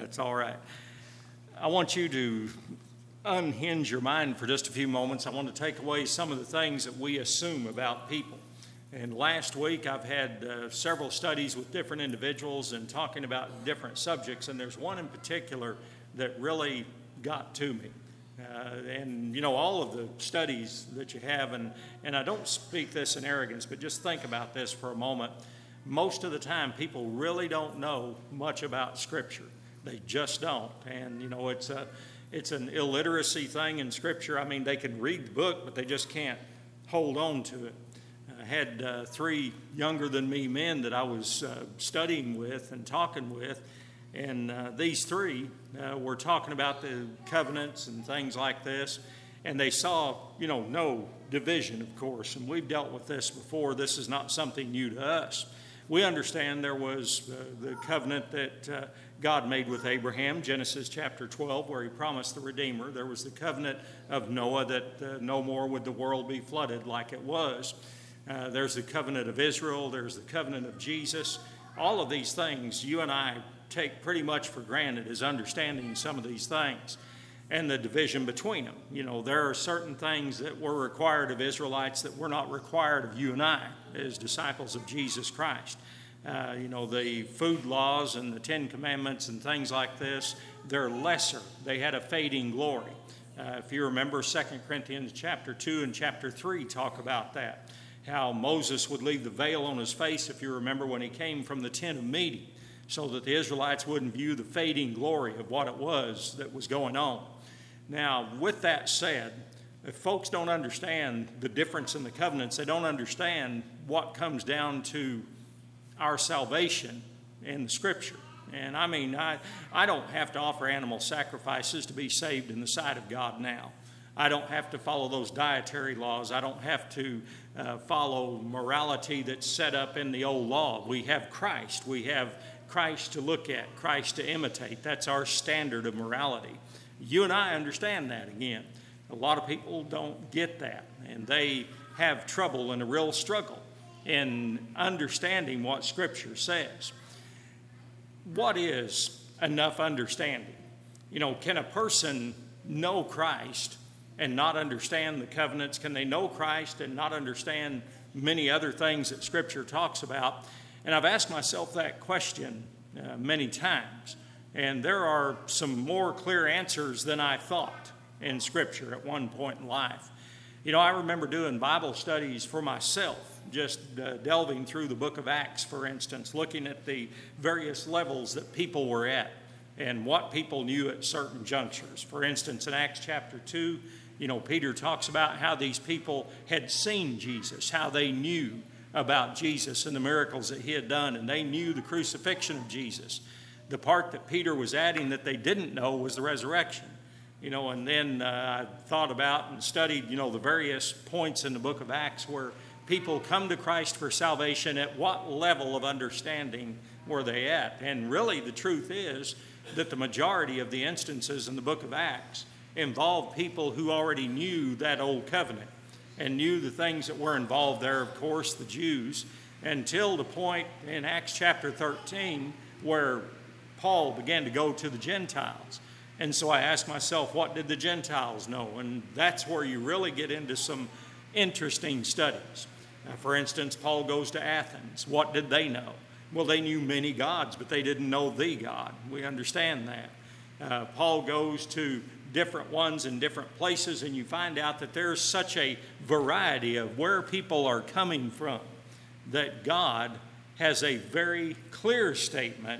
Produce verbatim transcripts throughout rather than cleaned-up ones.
That's all right. I want you to unhinge your mind for just a few moments. I want to take away some of the things that we assume about people. And last week I've had uh, several studies with different individuals and talking about different subjects, and there's one in particular that really got to me. Uh, and, you know, all of the studies that you have, and, and I don't speak this in arrogance, but just think about this for a moment. Most of the time, people really don't know much about Scripture. They just don't. And, you know, it's a, it's an illiteracy thing in Scripture. I mean, they can read the book, but they just can't hold on to it. I had uh, three younger than me men that I was uh, studying with and talking with, and uh, these three uh, were talking about the covenants and things like this, and they saw, you know, no division, of course, and we've dealt with this before. This is not something new to us. We understand there was uh, the covenant that uh, God made with Abraham, Genesis chapter twelve, where he promised the Redeemer. There was the covenant of Noah that uh, no more would the world be flooded like it was. Uh, there's the covenant of Israel. There's the covenant of Jesus. All of these things you and I take pretty much for granted as understanding some of these things and the division between them. You know, there are certain things that were required of Israelites that were not required of you and I as disciples of Jesus Christ. Uh, you know, the food laws and the Ten Commandments and things like this, they're lesser. They had a fading glory. Uh, if you remember, Second Corinthians chapter two and chapter three talk about that. How Moses would leave the veil on his face, if you remember, when he came from the tent of meeting, so that the Israelites wouldn't view the fading glory of what it was that was going on. Now, with that said, if folks don't understand the difference in the covenants, they don't understand what comes down to our salvation in the Scripture. And I mean, I, I don't have to offer animal sacrifices to be saved in the sight of God now. I don't have to follow those dietary laws. I don't have to uh, follow morality that's set up in the old law. We have Christ. We have Christ to look at, Christ to imitate. That's our standard of morality. You and I understand that again. A lot of people don't get that, and they have trouble and a real struggle in understanding what Scripture says. What is enough understanding? You know, can a person know Christ and not understand the covenants? Can they know Christ and not understand many other things that Scripture talks about? And I've asked myself that question uh, many times. And there are some more clear answers than I thought in Scripture at one point in life. You know, I remember doing Bible studies for myself, just uh, delving through the book of Acts, for instance, looking at the various levels that people were at and what people knew at certain junctures. For instance, in Acts chapter two, you know, Peter talks about how these people had seen Jesus, how they knew about Jesus and the miracles that he had done, and they knew the crucifixion of Jesus. The part that Peter was adding that they didn't know was the resurrection. You know, and then uh, I thought about and studied, you know, the various points in the book of Acts where people come to Christ for salvation. At what level of understanding were they at? And really the truth is that the majority of the instances in the book of Acts involved people who already knew that old covenant and knew the things that were involved there, of course, the Jews, until the point in Acts chapter thirteen where Paul began to go to the Gentiles. And so I asked myself, what did the Gentiles know? And that's where you really get into some interesting studies. Now, for instance, Paul goes to Athens. What did they know? Well, they knew many gods, but they didn't know the God. We understand that. Uh, Paul goes to different ones in different places, and you find out that there's such a variety of where people are coming from that God has a very clear statement,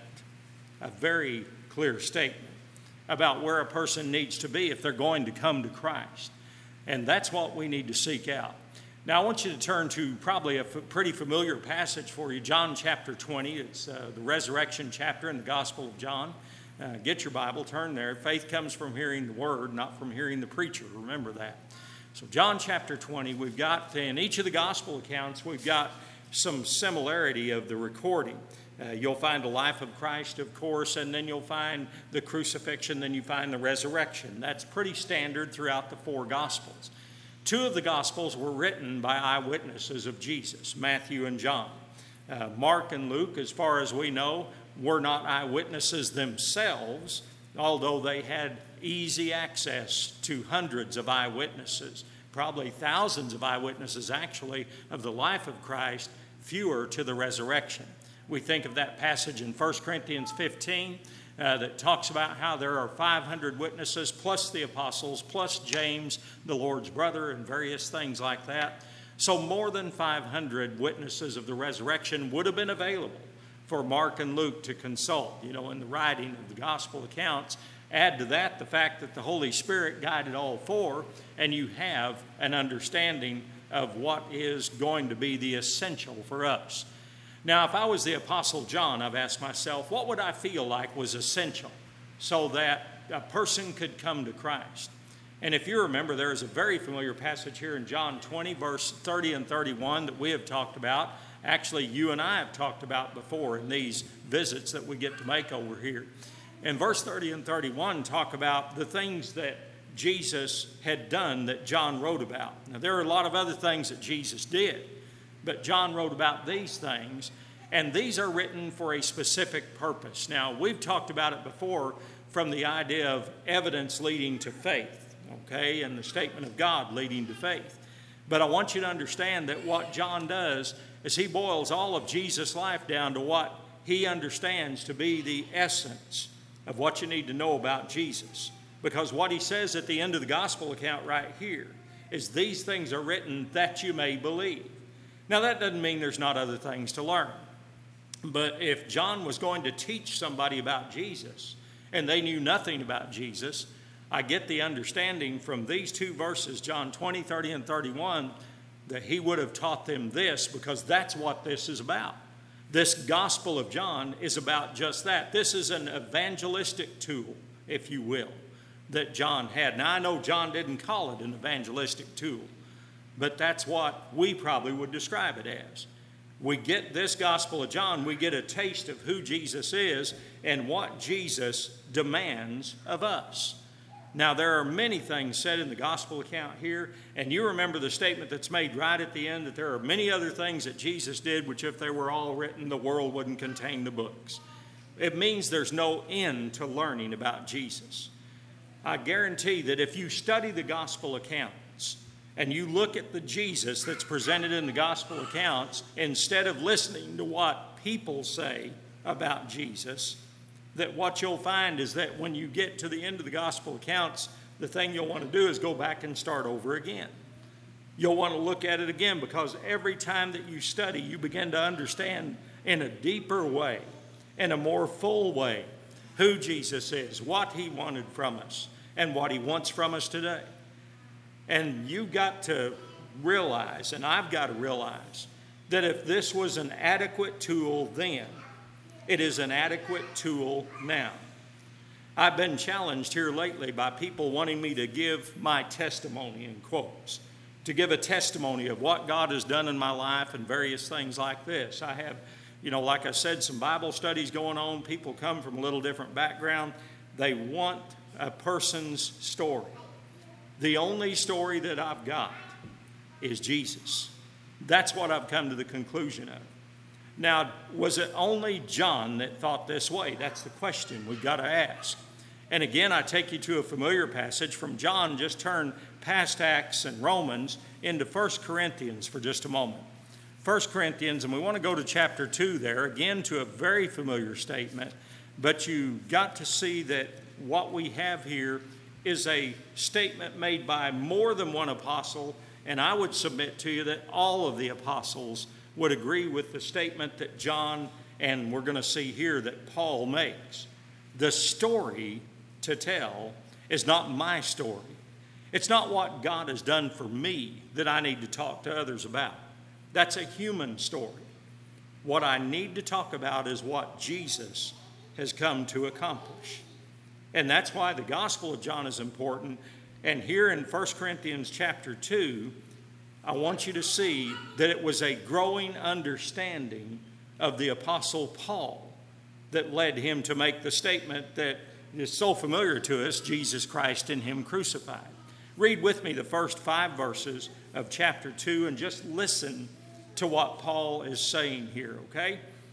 a very clear statement about where a person needs to be if they're going to come to Christ. And that's what we need to seek out. Now, I want you to turn to probably a f- pretty familiar passage for you, John chapter twenty. It's uh, the resurrection chapter in the Gospel of John. Uh, get your Bible, turn there. Faith comes from hearing the Word, not from hearing the preacher. Remember that. So John chapter twenty, we've got, in each of the Gospel accounts, we've got some similarity of the recording. Uh, you'll find the life of Christ, of course, and then you'll find the crucifixion, then you find the resurrection. That's pretty standard throughout the four Gospels. Two of the Gospels were written by eyewitnesses of Jesus, Matthew and John. Uh, Mark and Luke, as far as we know, were not eyewitnesses themselves, although they had easy access to hundreds of eyewitnesses, probably thousands of eyewitnesses actually of the life of Christ, fewer to the resurrection. We think of that passage in First Corinthians fifteen uh, that talks about how there are five hundred witnesses plus the apostles, plus James, the Lord's brother, and various things like that. So more than five hundred witnesses of the resurrection would have been available for Mark and Luke to consult, you know, in the writing of the gospel accounts. Add to that the fact that the Holy Spirit guided all four, and you have an understanding of what is going to be the essential for us. Now, if I was the Apostle John, I've asked myself, what would I feel like was essential so that a person could come to Christ? And if you remember, there is a very familiar passage here in John twenty, verse thirty and thirty-one that we have talked about. Actually, you and I have talked about before in these visits that we get to make over here. And verse thirty and thirty-one talk about the things that Jesus had done that John wrote about. Now, there are a lot of other things that Jesus did, but John wrote about these things, and these are written for a specific purpose. Now, we've talked about it before from the idea of evidence leading to faith, okay, and the statement of God leading to faith. But I want you to understand that what John does is he boils all of Jesus' life down to what he understands to be the essence of what you need to know about Jesus. Because what he says at the end of the gospel account right here is these things are written that you may believe. Now, that doesn't mean there's not other things to learn. But if John was going to teach somebody about Jesus and they knew nothing about Jesus, I get the understanding from these two verses, John twenty, thirty, and thirty-one, that he would have taught them this, because that's what this is about. This Gospel of John is about just that. This is an evangelistic tool, if you will, that John had. Now, I know John didn't call it an evangelistic tool, but that's what we probably would describe it as. We get this Gospel of John, we get a taste of who Jesus is and what Jesus demands of us. Now, there are many things said in the gospel account here, and you remember the statement that's made right at the end that there are many other things that Jesus did, which if they were all written, the world wouldn't contain the books. It means there's no end to learning about Jesus. I guarantee that if you study the gospel accounts and you look at the Jesus that's presented in the gospel accounts, instead of listening to what people say about Jesus, that what you'll find is that when you get to the end of the gospel accounts, the thing you'll want to do is go back and start over again. You'll want to look at it again, because every time that you study, you begin to understand in a deeper way, in a more full way, who Jesus is, what he wanted from us, and what he wants from us today. And you've got to realize, and I've got to realize, that if this was an adequate tool then, it is an adequate tool now. I've been challenged here lately by people wanting me to give my testimony in quotes, to give a testimony of what God has done in my life and various things like this. I have, you know, like I said, some Bible studies going on. People come from a little different background. They want a person's story. The only story that I've got is Jesus. That's what I've come to the conclusion of. Now, was it only John that thought this way? That's the question we've got to ask. And again, I take you to a familiar passage from John. Just turn past Acts and Romans into First Corinthians for just a moment. First Corinthians, and we want to go to chapter two there, again to a very familiar statement. But you got to see that what we have here is a statement made by more than one apostle, and I would submit to you that all of the apostles would agree with the statement that John, and we're going to see here that Paul makes. The story to tell is not my story. It's not what God has done for me that I need to talk to others about. That's a human story. What I need to talk about is what Jesus has come to accomplish. And that's why the Gospel of John is important. And here in First Corinthians chapter two, I want you to see that it was a growing understanding of the Apostle Paul that led him to make the statement that is so familiar to us, Jesus Christ and him crucified. Read with me the first five verses of chapter two and just listen to what Paul is saying here, okay?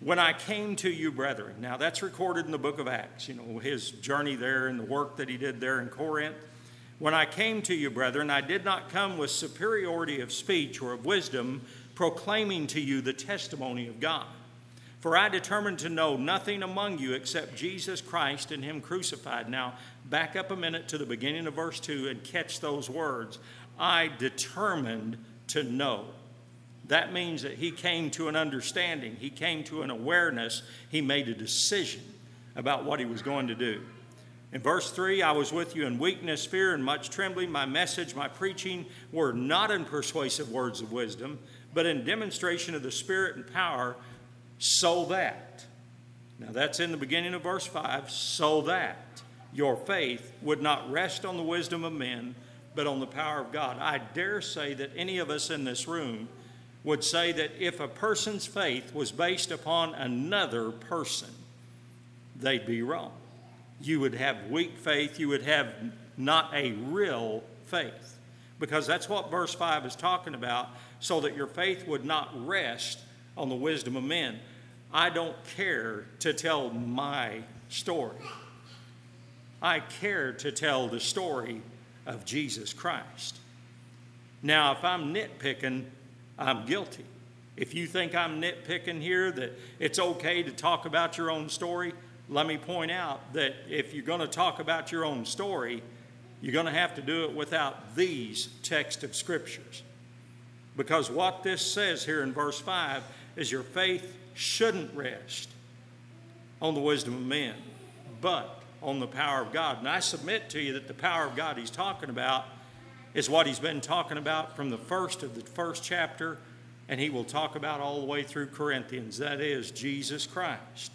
When I came to you, brethren. Now, that's recorded in the book of Acts, you know, his journey there and the work that he did there in Corinth. When I came to you, brethren, I did not come with superiority of speech or of wisdom, proclaiming to you the testimony of God. For I determined to know nothing among you except Jesus Christ and him crucified. Now, back up a minute to the beginning of verse two and catch those words. I determined to know. That means that he came to an understanding. He came to an awareness. He made a decision about what he was going to do. In verse three, I was with you in weakness, fear, and much trembling. My message, my preaching were not in persuasive words of wisdom, but in demonstration of the Spirit and power, so that, now that's in the beginning of verse five, so that your faith would not rest on the wisdom of men, but on the power of God. I dare say that any of us in this room would say that if a person's faith was based upon another person, they'd be wrong. You would have weak faith. You would have not a real faith, because that's what verse five is talking about, so that your faith would not rest on the wisdom of men. I don't care to tell my story. I care to tell the story of Jesus Christ. Now, if I'm nitpicking, I'm guilty. If you think I'm nitpicking here, that it's okay to talk about your own story, let me point out that if you're going to talk about your own story, you're going to have to do it without these text of scriptures. Because what this says here in verse five is your faith shouldn't rest on the wisdom of men, but on the power of God. And I submit to you that the power of God he's talking about is what he's been talking about from the first of the first chapter, and he will talk about all the way through Corinthians. That is Jesus Christ.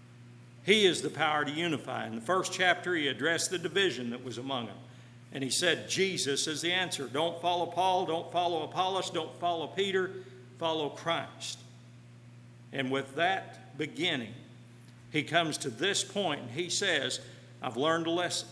He is the power to unify. In the first chapter, he addressed the division that was among them. And he said, Jesus is the answer. Don't follow Paul, don't follow Apollos, don't follow Peter, follow Christ. And with that beginning, he comes to this point and he says, I've learned a lesson.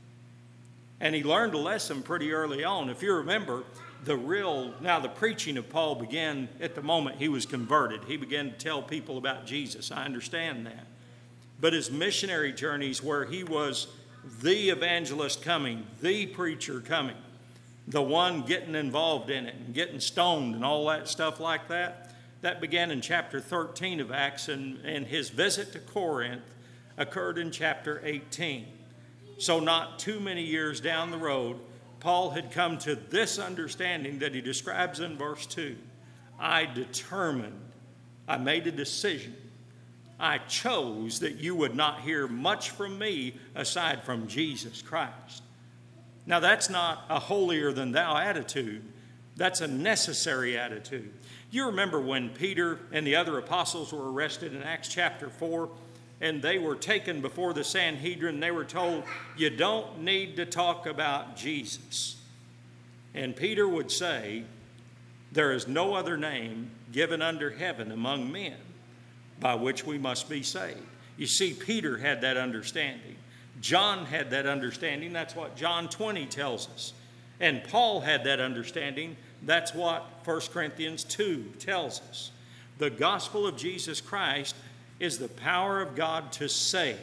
And he learned a lesson pretty early on. If you remember, the real, now the preaching of Paul began at the moment he was converted. He began to tell people about Jesus. I understand that. But his missionary journeys, where he was the evangelist coming, the preacher coming, the one getting involved in it and getting stoned and all that stuff like that, that began in chapter thirteen of Acts, and, and his visit to Corinth occurred in chapter eighteen. So not too many years down the road, Paul had come to this understanding that he describes in verse two. I determined, I made a decision, I chose that you would not hear much from me aside from Jesus Christ. Now that's not a holier than thou attitude. That's a necessary attitude. You remember when Peter and the other apostles were arrested in Acts chapter four, and they were taken before the Sanhedrin. They were told, you don't need to talk about Jesus. And Peter would say, there is no other name given under heaven among men by which we must be saved. You see, Peter had that understanding. John had that understanding. That's what John twenty tells us. And Paul had that understanding. That's what First Corinthians two tells us. The gospel of Jesus Christ is the power of God to save,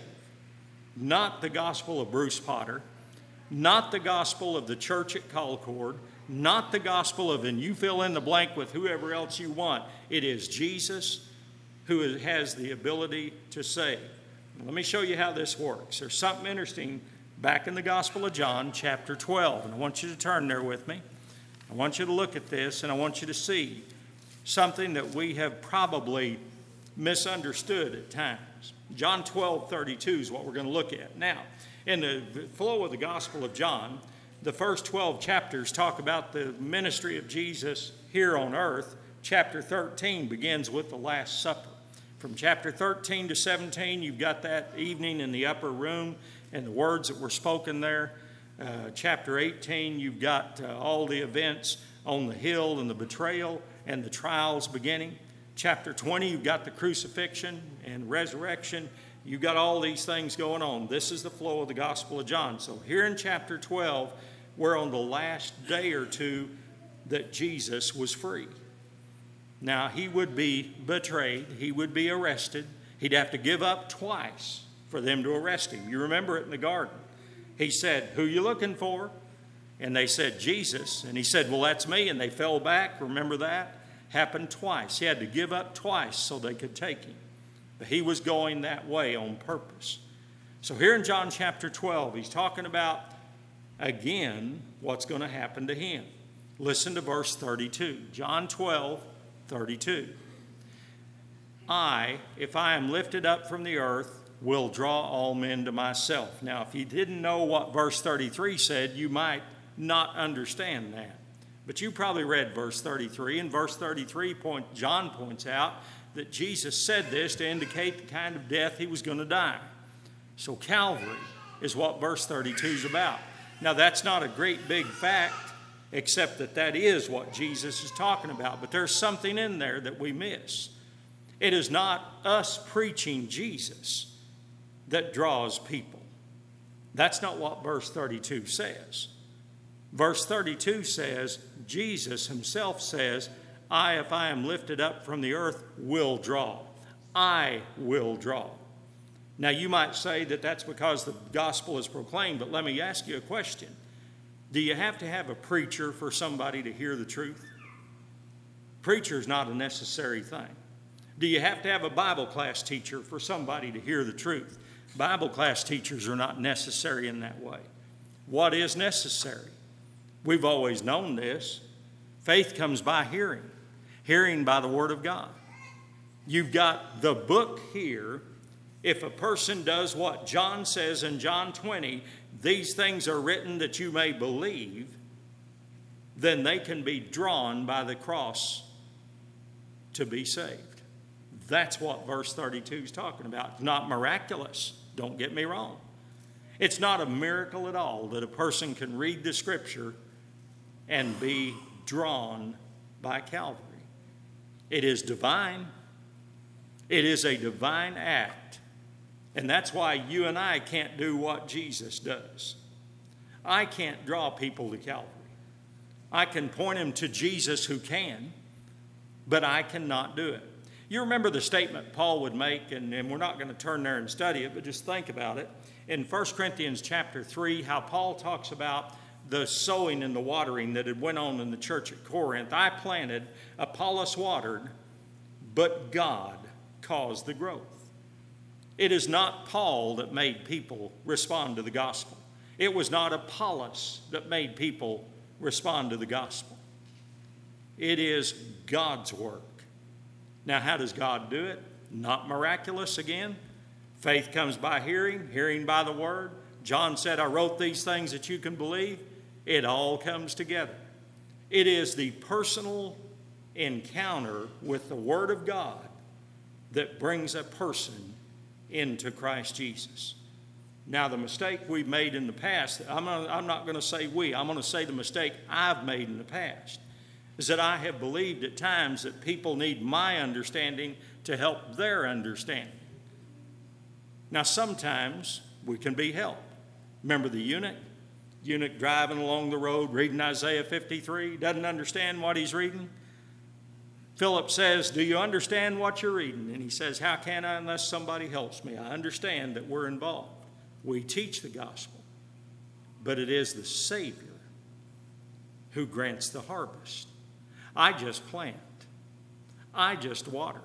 not the gospel of Bruce Potter, not the gospel of the church at Concord, not the gospel of, and you fill in the blank with whoever else you want. It is Jesus who has the ability to save. Let me show you how this works. There's something interesting back in the Gospel of John, chapter twelve, and I want you to turn there with me. I want you to look at this, and I want you to see something that we have probably misunderstood at times. John twelve thirty-two is what we're going to look at. Now, in the flow of the Gospel of John, the first twelve chapters talk about the ministry of Jesus here on earth. Chapter thirteen begins with the Last Supper. From chapter thirteen to seventeen, you've got that evening in the upper room and the words that were spoken there. Uh, chapter eighteen, you've got uh, all the events on the hill and the betrayal and the trials beginning. Chapter twenty, you've got the crucifixion and resurrection. You've got all these things going on. This is the flow of the Gospel of John. So here in chapter twelve, we're on the last day or two that Jesus was free. Now, he would be betrayed. He would be arrested. He'd have to give up twice for them to arrest him. You remember it in the garden. He said, "Who you looking for?" And they said, "Jesus." And he said, "Well, that's me." And they fell back. Remember that? Happened twice. He had to give up twice so they could take him. But he was going that way on purpose. So here in John chapter twelve, he's talking about, again, what's going to happen to him. Listen to verse thirty-two. John twelve, thirty-two. "I, if I am lifted up from the earth, will draw all men to myself." Now, if you didn't know what verse thirty-three said, you might not understand that. But you probably read verse thirty-three. In verse thirty-three, point, John points out that Jesus said this to indicate the kind of death he was going to die. So Calvary is what verse thirty-two is about. Now, that's not a great big fact, except that that is what Jesus is talking about. But there's something in there that we miss. It is not us preaching Jesus that draws people. That's not what verse thirty-two says. Verse thirty-two says, Jesus himself says, "I, if I am lifted up from the earth, will draw." I will draw. Now, you might say that that's because the gospel is proclaimed, but let me ask you a question. Do you have to have a preacher for somebody to hear the truth? Preacher is not a necessary thing. Do you have to have a Bible class teacher for somebody to hear the truth? Bible class teachers are not necessary in that way. What is necessary? We've always known this. Faith comes by hearing, hearing by the Word of God. You've got the book here. If a person does what John says in John twenty, "These things are written that you may believe," then they can be drawn by the cross to be saved. That's what verse thirty-two is talking about. It's not miraculous, don't get me wrong. It's not a miracle at all that a person can read the Scripture and be drawn by Calvary. It is divine. It is a divine act. And that's why you and I can't do what Jesus does. I can't draw people to Calvary. I can point them to Jesus who can, but I cannot do it. You remember the statement Paul would make, and, and we're not going to turn there and study it, but just think about it. In First Corinthians chapter three, how Paul talks about the sowing and the watering that had went on in the church at Corinth. "I planted, Apollos watered, but God caused the growth." It is not Paul that made people respond to the gospel. It was not Apollos that made people respond to the gospel. It is God's work. Now, how does God do it? Not miraculous again. Faith comes by hearing, hearing by the word. John said, "I wrote these things that you can believe." It all comes together. It is the personal encounter with the Word of God that brings a person into Christ Jesus. Now, the mistake we've made in the past, I'm not, I'm not going to say we, I'm going to say the mistake I've made in the past, is that I have believed at times that people need my understanding to help their understanding. Now, sometimes we can be helped. Remember the eunuch? Eunuch driving along the road, reading Isaiah fifty-three, doesn't understand what he's reading. Philip says, "Do you understand what you're reading?" And he says, "How can I unless somebody helps me?" I understand that we're involved. We teach the gospel, but it is the Savior who grants the harvest. I just plant. I just water.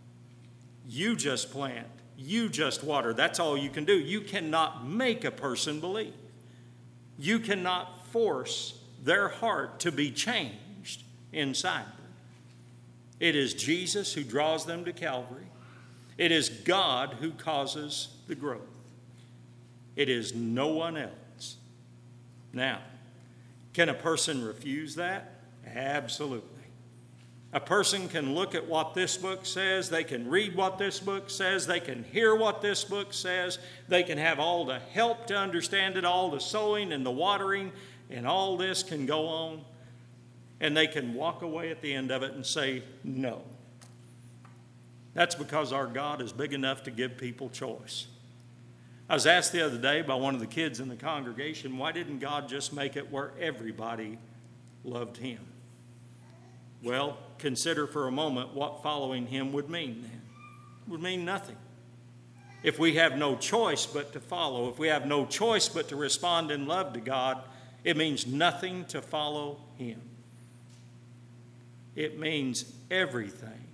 You just plant. You just water. That's all you can do. You cannot make a person believe. You cannot force their heart to be changed inside them. It is Jesus who draws them to Calvary. It is God who causes the growth. It is no one else. Now, can a person refuse that? Absolutely. A person can look at what this book says. They can read what this book says. They can hear what this book says. They can have all the help to understand it, all the sowing and the watering, and all this can go on. And they can walk away at the end of it and say, no. That's because our God is big enough to give people choice. I was asked the other day by one of the kids in the congregation, why didn't God just make it where everybody loved him? Well, consider for a moment what following him would mean then. It would mean nothing. If we have no choice but to follow, if we have no choice but to respond in love to God, it means nothing to follow him. It means everything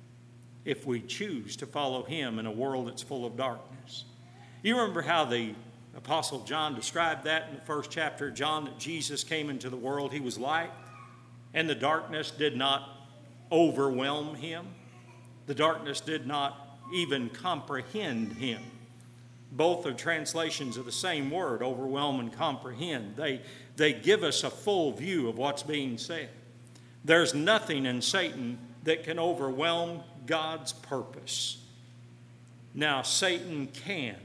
if we choose to follow him in a world that's full of darkness. You remember how the Apostle John described that in the first chapter of John, that Jesus came into the world. He was light, and the darkness did not overwhelm him. The darkness did not even comprehend him. Both are translations of the same word, overwhelm and comprehend. They, they give us a full view of what's being said. There's nothing in Satan that can overwhelm God's purpose. Now, Satan can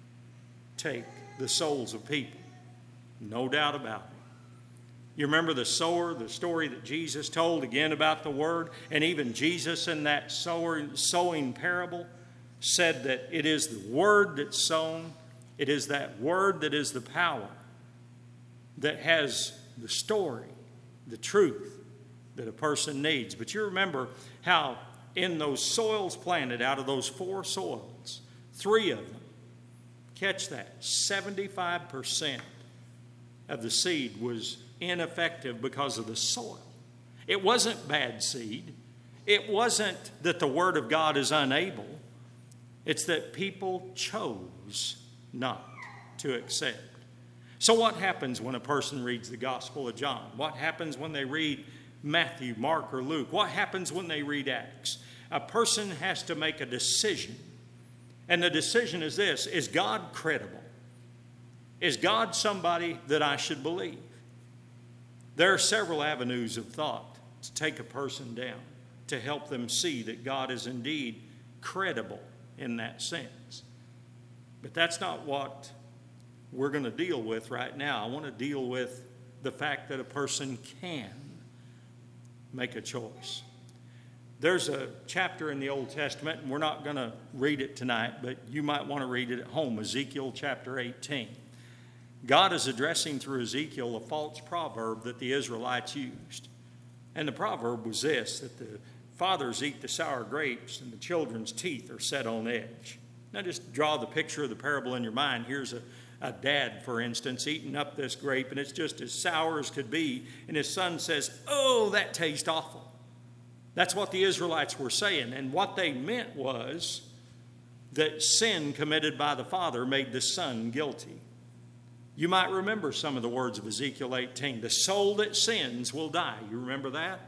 take the souls of people, no doubt about it. You remember the sower, the story that Jesus told again about the word, and even Jesus in that sower, sowing parable said that it is the word that's sown, it is that word that is the power that has the story, the truth that a person needs. But you remember how in those soils planted, out of those four soils, three of them, catch that, seventy-five percent of the seed was ineffective because of the soil. It wasn't bad seed. It wasn't that the Word of God is unable. It's that people chose not to accept. So what happens when a person reads the Gospel of John? What happens when they read Matthew, Mark, or Luke? What happens when they read Acts? A person has to make a decision. And the decision is this: is God credible? Is God somebody that I should believe? There are several avenues of thought to take a person down to help them see that God is indeed credible in that sense. But that's not what we're going to deal with right now. I want to deal with the fact that a person can make a choice. There's a chapter in the Old Testament, and we're not going to read it tonight, but you might want to read it at home, Ezekiel chapter eighteen. God is addressing through Ezekiel a false proverb that the Israelites used. And the proverb was this, that the fathers eat the sour grapes and the children's teeth are set on edge. Now just draw the picture of the parable in your mind. Here's a, a dad, for instance, eating up this grape, and it's just as sour as could be. And his son says, "Oh, that tastes awful." That's what the Israelites were saying. And what they meant was that sin committed by the father made the son guilty. You might remember some of the words of Ezekiel eighteen. The soul that sins will die. You remember that?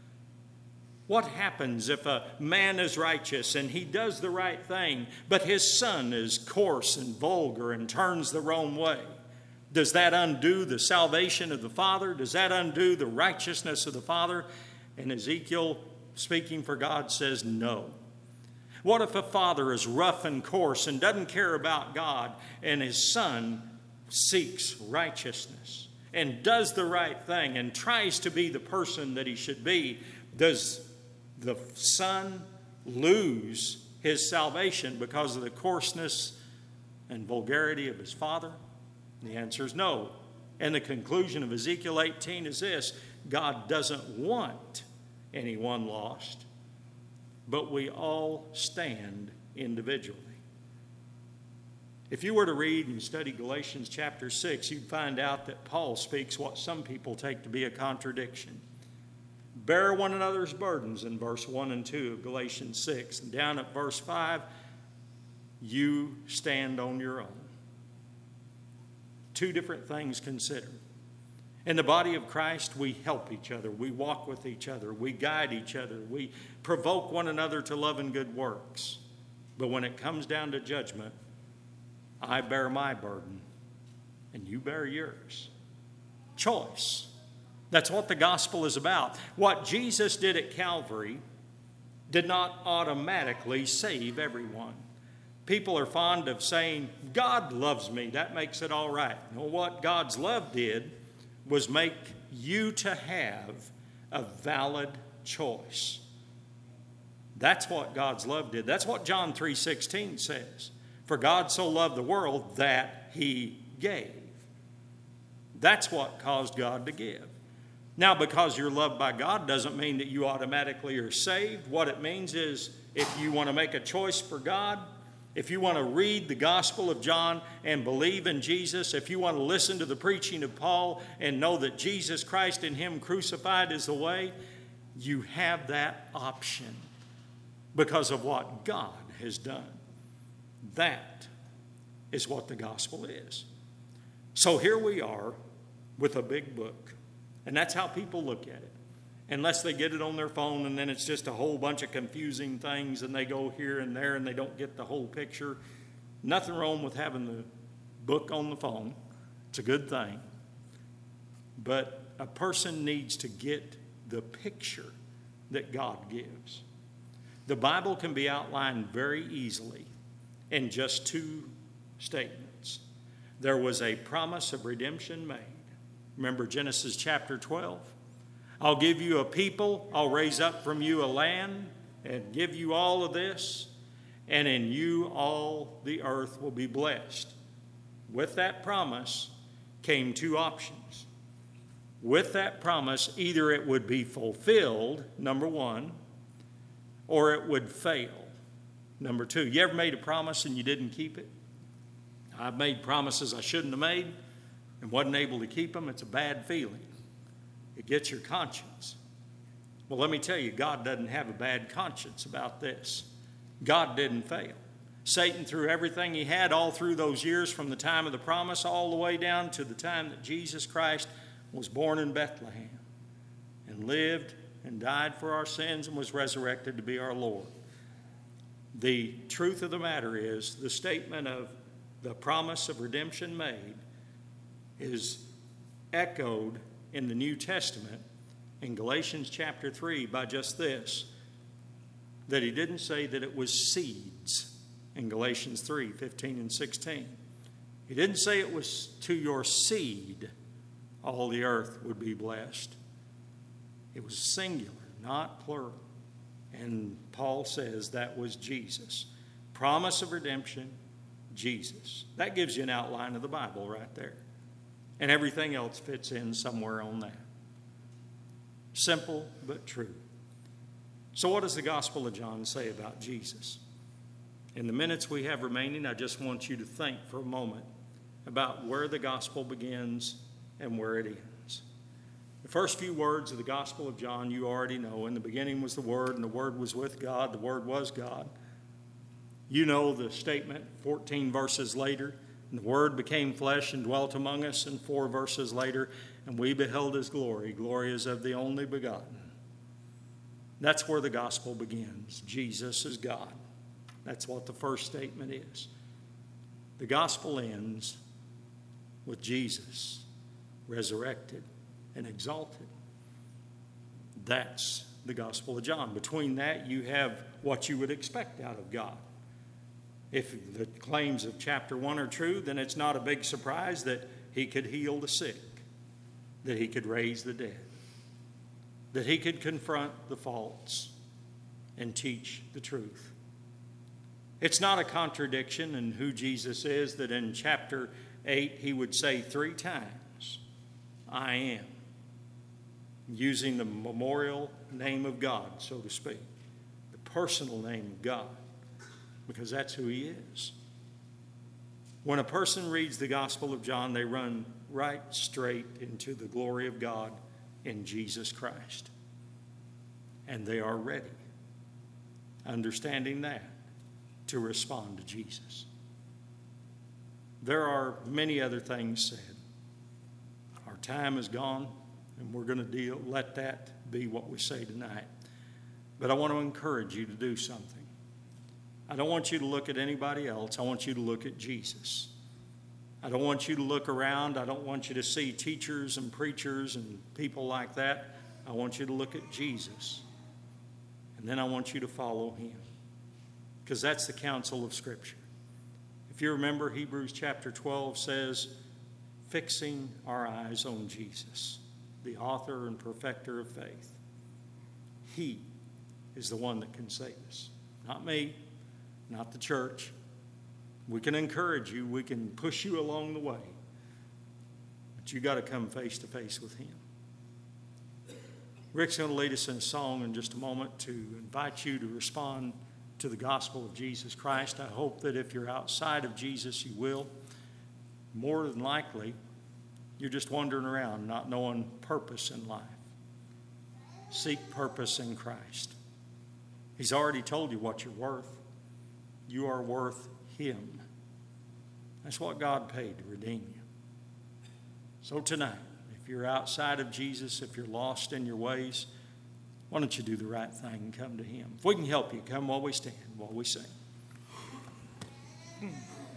What happens if a man is righteous and he does the right thing, but his son is coarse and vulgar and turns the wrong way? Does that undo the salvation of the father? Does that undo the righteousness of the father? And Ezekiel, speaking for God, says no. What if a father is rough and coarse and doesn't care about God, and his son seeks righteousness and does the right thing and tries to be the person that he should be? Does the son lose his salvation because of the coarseness and vulgarity of his father? The answer is no. And the conclusion of Ezekiel eighteen is this: God doesn't want anyone lost, but we all stand individually. If you were to read and study Galatians chapter six, you'd find out that Paul speaks what some people take to be a contradiction. Bear one another's burdens in verse one and two of Galatians six. And down at verse five, you stand on your own. Two different things considered. In the body of Christ, we help each other. We walk with each other. We guide each other. We provoke one another to love and good works. But when it comes down to judgment, I bear my burden and you bear yours. Choice. That's what the gospel is about. What Jesus did at Calvary did not automatically save everyone. People are fond of saying, God loves me. That makes it all right. You know what God's love did was make you to have a valid choice. That's what God's love did. That's what John three sixteen says. For God so loved the world that he gave. That's what caused God to give. Now, because you're loved by God doesn't mean that you automatically are saved. What it means is if you want to make a choice for God, if you want to read the Gospel of John and believe in Jesus, if you want to listen to the preaching of Paul and know that Jesus Christ and Him crucified is the way, you have that option because of what God has done. That is what the gospel is. So here we are with a big book, and that's how people look at it. Unless they get it on their phone and then it's just a whole bunch of confusing things and they go here and there and they don't get the whole picture. Nothing wrong with having the book on the phone. It's a good thing. But a person needs to get the picture that God gives. The Bible can be outlined very easily in just two statements. There was a promise of redemption made. Remember Genesis chapter twelve? I'll give you a people, I'll raise up from you a land, and give you all of this, and in you all the earth will be blessed. With that promise came two options. With that promise, either it would be fulfilled, number one, or it would fail, number two. You ever made a promise and you didn't keep it? I've made promises I shouldn't have made and wasn't able to keep them. It's a bad feeling. It gets your conscience. Well, let me tell you, God doesn't have a bad conscience about this. God didn't fail. Satan threw everything he had all through those years from the time of the promise all the way down to the time that Jesus Christ was born in Bethlehem and lived and died for our sins and was resurrected to be our Lord. The truth of the matter is the statement of the promise of redemption made is echoed in the New Testament in Galatians chapter three by just this, that he didn't say that it was seeds in Galatians three, fifteen and sixteen. He didn't say it was to your seed all the earth would be blessed. It was singular, not plural. And Paul says that was Jesus. Promise of redemption, Jesus. That gives you an outline of the Bible right there. And everything else fits in somewhere on that. Simple but true. So what does the Gospel of John say about Jesus? In the minutes we have remaining, I just want you to think for a moment about where the Gospel begins and where it ends. The first few words of the Gospel of John you already know. In the beginning was the Word, and the Word was with God. The Word was God. You know the statement fourteen verses later. And the Word became flesh and dwelt among us, and four verses later, and we beheld His glory. Glory is of the only begotten. That's where the gospel begins. Jesus is God. That's what the first statement is. The gospel ends with Jesus resurrected and exalted. That's the Gospel of John. Between that, you have what you would expect out of God. If the claims of chapter one are true, then it's not a big surprise that He could heal the sick, that He could raise the dead, that He could confront the faults and teach the truth. It's not a contradiction in who Jesus is that in chapter eight He would say three times, I am, using the memorial name of God, so to speak, the personal name of God, because that's who He is. When a person reads the Gospel of John, they run right straight into the glory of God in Jesus Christ. And they are ready, understanding that, to respond to Jesus. There are many other things said. Our time is gone, and we're going to deal, let that be what we say tonight. But I want to encourage you to do something. I don't want you to look at anybody else. I want you to look at Jesus. I don't want you to look around. I don't want you to see teachers and preachers and people like that. I want you to look at Jesus. And then I want you to follow Him. Because that's the counsel of Scripture. If you remember, Hebrews chapter twelve says, fixing our eyes on Jesus, the author and perfecter of faith. He is the one that can save us. Not me, not the church. We can encourage you. We can push you along the way. But you got to come face to face with Him. Rick's going to lead us in a song in just a moment to invite you to respond to the gospel of Jesus Christ. I hope that if you're outside of Jesus, you will. More than likely, you're just wandering around, not knowing purpose in life. Seek purpose in Christ. He's already told you what you're worth. You are worth Him. That's what God paid to redeem you. So tonight, if you're outside of Jesus, if you're lost in your ways, why don't you do the right thing and come to Him? If we can help you, come while we stand, while we sing. Hmm.